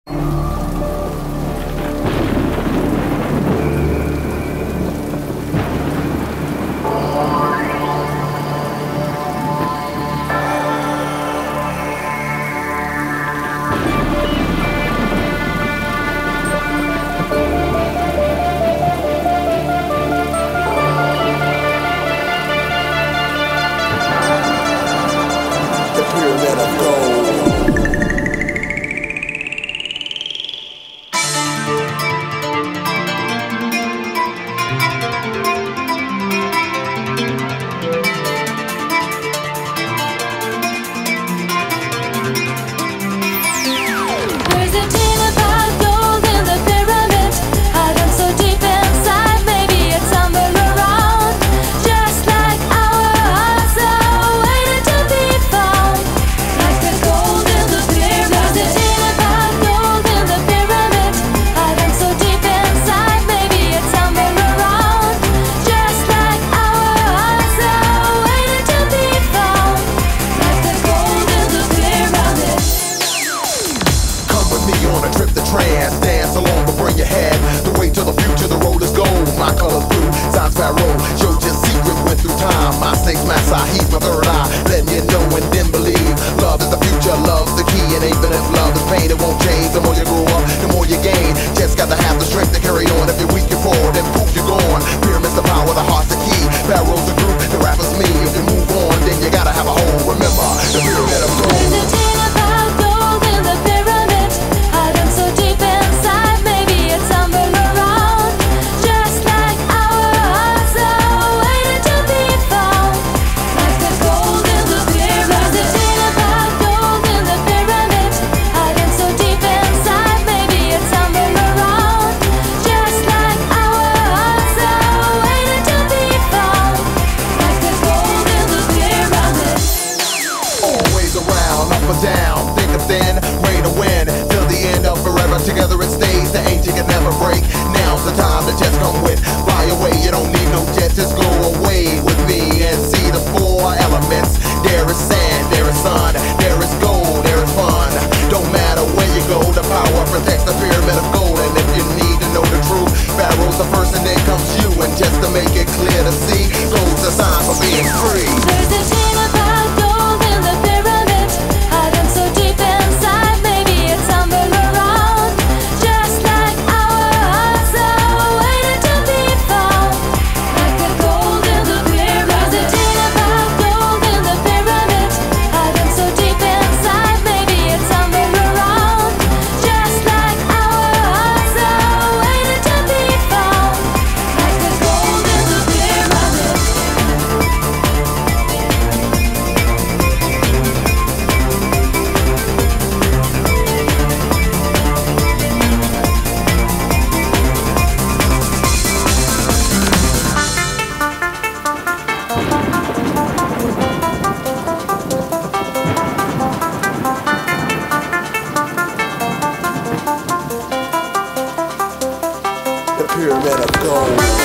Dance along, but bring your head. The way to the future, the road is gold. My color's blue, signs Pharaoh. Showed your secret, went through time. My snake's master, he's my third eye. Letting you know and then believe. Love is the future, love's the key. And even if love is pain, it won't change. The more you grow up, the more you gain. Just got to have the strength to carry on. If you're weak, you're forward, then poof, you're gone. Pyramid's the power, the heart's the key. Pharaoh's the group, the rapper's me. If you move on, then you gotta have a home. Remember, the pyramid of gold. Down, thick and thin, ready to win till the end of forever. Together it stays, the ancient can never break. Now's the time to just come with. Fly away, you don't need no jet, just go away with me and see the four elements. There is sand, there is sun, there is gold, there is fun. Don't matter where you go, the power protects the pyramid of gold. And if you need to know the truth, Pharaoh's the first and then comes you. And just to make it clear to see, gold's the sign for being free. There's a chain about gold in the pyramid. So deep inside, maybe it's stumbled around. Just like our hearts are waiting to be found. Like the gold in the pyramid. There's a chain about gold in the pyramid. Hiding so deep inside, maybe it's stumbled around. Just like our hearts are waiting to be found. Like the gold in the pyramid. The pyramid of gold.